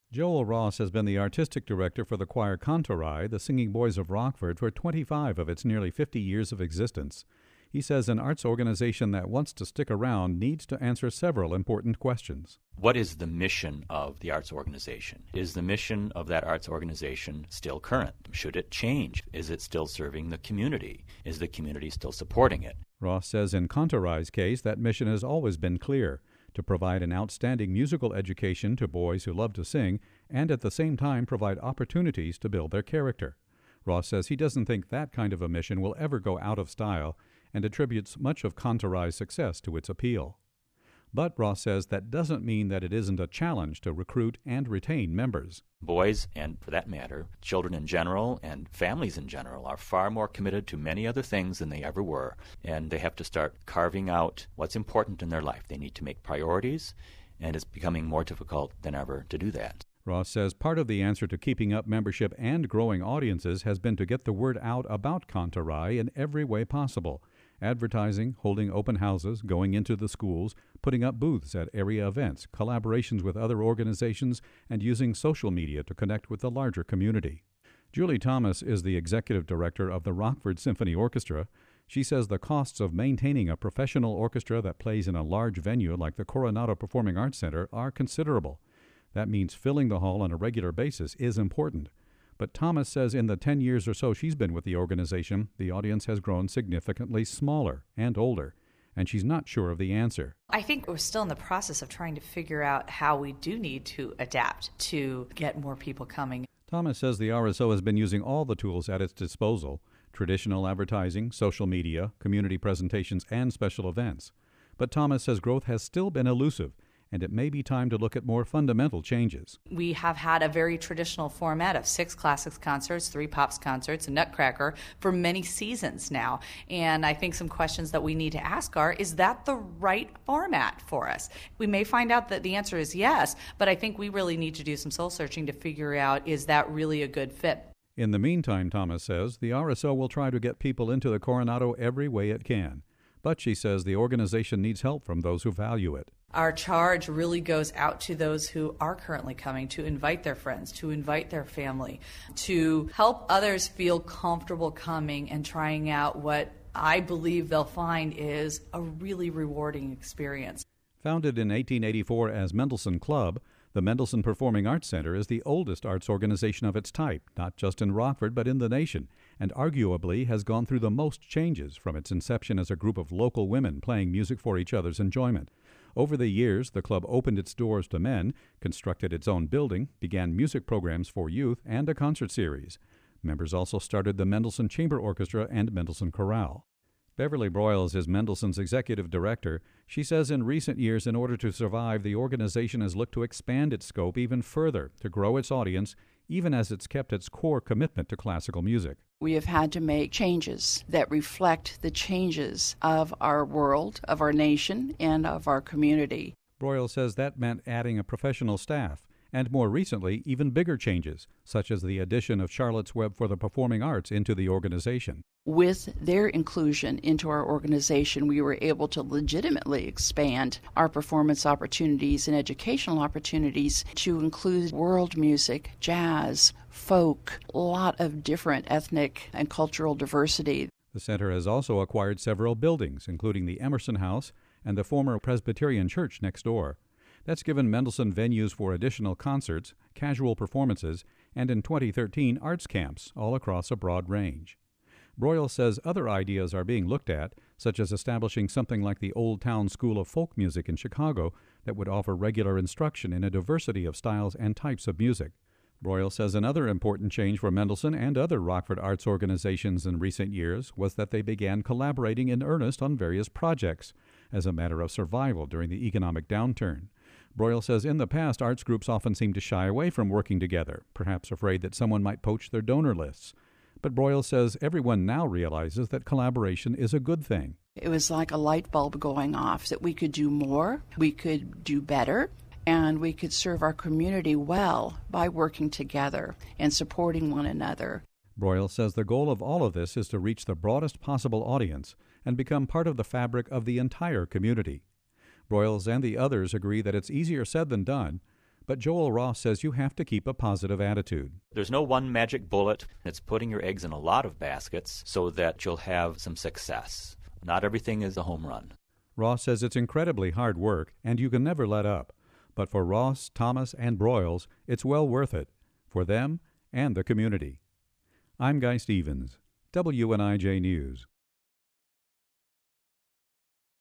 Joel Ross has been the artistic director for the choir Cantorai, the Singing Boys of Rockford, for 25 of its nearly 50 years of existence. He says an arts organization that wants to stick around needs to answer several important questions. What is the mission of the arts organization? Is the mission of that arts organization still current? Should it change? Is it still serving the community? Is the community still supporting it? Ross says in Cantorai's case that mission has always been clear: to provide an outstanding musical education to boys who love to sing and at the same time provide opportunities to build their character. Ross says he doesn't think that kind of a mission will ever go out of style and attributes much of Cantorai's success to its appeal. But Ross says that doesn't mean that it isn't a challenge to recruit and retain members. Boys, and for that matter, children in general and families in general, are far more committed to many other things than they ever were, and they have to start carving out what's important in their life. They need to make priorities, and it's becoming more difficult than ever to do that. Ross says part of the answer to keeping up membership and growing audiences has been to get the word out about Cantorai in every way possible: advertising, holding open houses, going into the schools, putting up booths at area events, collaborations with other organizations, and using social media to connect with the larger community. Julie Thomas is the executive director of the Rockford Symphony Orchestra. She says the costs of maintaining a professional orchestra that plays in a large venue like the Coronado Performing Arts Center are considerable. That means filling the hall on a regular basis is important. But Thomas says in the 10 years or so she's been with the organization, the audience has grown significantly smaller and older, and she's not sure of the answer. I think we're still in the process of trying to figure out how we do need to adapt to get more people coming. Thomas says the RSO has been using all the tools at its disposal: traditional advertising, social media, community presentations, and special events. But Thomas says growth has still been elusive, and it may be time to look at more fundamental changes. We have had a very traditional format of 6 classics concerts, 3 pops concerts, a Nutcracker for many seasons now. And I think some questions that we need to ask are, is that the right format for us? We may find out that the answer is yes, but I think we really need to do some soul searching to figure out, is that really a good fit? In the meantime, Thomas says, the RSO will try to get people into the Coronado every way it can. But she says the organization needs help from those who value it. Our charge really goes out to those who are currently coming, to invite their friends, to invite their family, to help others feel comfortable coming and trying out what I believe they'll find is a really rewarding experience. Founded in 1884 as Mendelssohn Club, the Mendelssohn Performing Arts Center is the oldest arts organization of its type, not just in Rockford but in the nation, and arguably has gone through the most changes from its inception as a group of local women playing music for each other's enjoyment. Over the years, the club opened its doors to men, constructed its own building, began music programs for youth, and a concert series. Members also started the Mendelssohn Chamber Orchestra and Mendelssohn Chorale. Beverly Broyles is Mendelssohn's executive director. She says in recent years, in order to survive, the organization has looked to expand its scope even further, to grow its audience, even as it's kept its core commitment to classical music. We have had to make changes that reflect the changes of our world, of our nation, and of our community. Broyles says that meant adding a professional staff, and more recently, even bigger changes, such as the addition of Charlotte's Web for the Performing Arts into the organization. With their inclusion into our organization, we were able to legitimately expand our performance opportunities and educational opportunities to include world music, jazz, folk, a lot of different ethnic and cultural diversity. The center has also acquired several buildings, including the Emerson House and the former Presbyterian Church next door. That's given Mendelssohn venues for additional concerts, casual performances, and in 2013, arts camps all across a broad range. Broyles says other ideas are being looked at, such as establishing something like the Old Town School of Folk Music in Chicago that would offer regular instruction in a diversity of styles and types of music. Broyles says another important change for Mendelssohn and other Rockford arts organizations in recent years was that they began collaborating in earnest on various projects as a matter of survival during the economic downturn. Broyles says in the past, arts groups often seemed to shy away from working together, perhaps afraid that someone might poach their donor lists. But Broyles says everyone now realizes that collaboration is a good thing. It was like a light bulb going off, that we could do more, we could do better, and we could serve our community well by working together and supporting one another. Broyles says the goal of all of this is to reach the broadest possible audience and become part of the fabric of the entire community. Broyles and the others agree that it's easier said than done, But Joel Ross says you have to keep a positive attitude. There's no one magic bullet. It's putting your eggs in a lot of baskets so that you'll have some success. Not everything is a home run. Ross says it's incredibly hard work and you can never let up. But for Ross, Thomas, and Broyles, it's well worth it, for them and the community. I'm Guy Stevens, WNIJ News.